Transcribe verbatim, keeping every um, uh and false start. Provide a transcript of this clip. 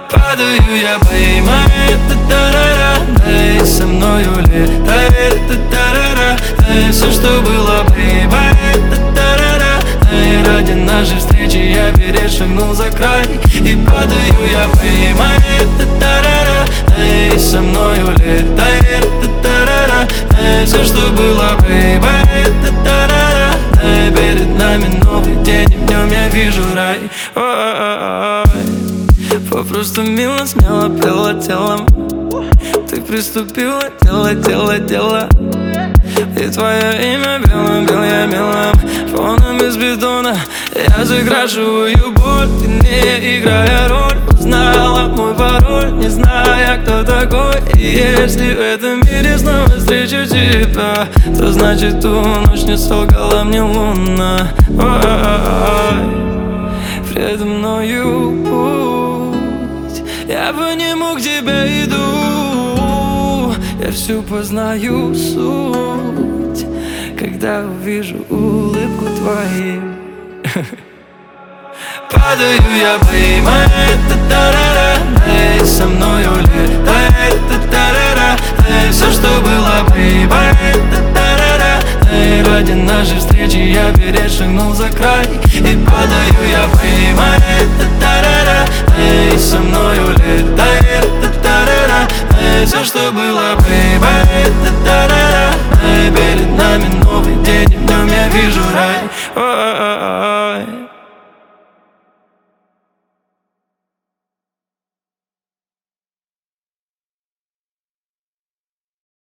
Падаю я, поймай, та-та-ра-ра. Дай со мною летай, та-та-ра-ра. Дай все, что было, поймай, та-та-ра-ра. Дай ради нашей встречи я перешагнул за край. И падаю я, поймай, та-та-ра-ра. Дай со мною летай, та-та-ра-ра. Дай все, что было, поймай, та-та-ра-ра. Дай перед нами новый день, и в нем я вижу рай. Ой-ой-ой. Попросту мило, смело пела телом. Ты приступила, дело, дело, дело. И твое имя белым, бел я мелом. Фоном из бетона я закрашиваю боль. Ты не играя роль, узнала мой пароль, не зная, кто такой. И если в этом мире снова встречу тебя, то значит ту ночь не солгала мне луна. Ой-ой-ой. Предо мною путь, я по нему к тебе иду. Я всю познаю суть, когда увижу улыбку твою. Падаю я, поймай, та-та-ра-ра.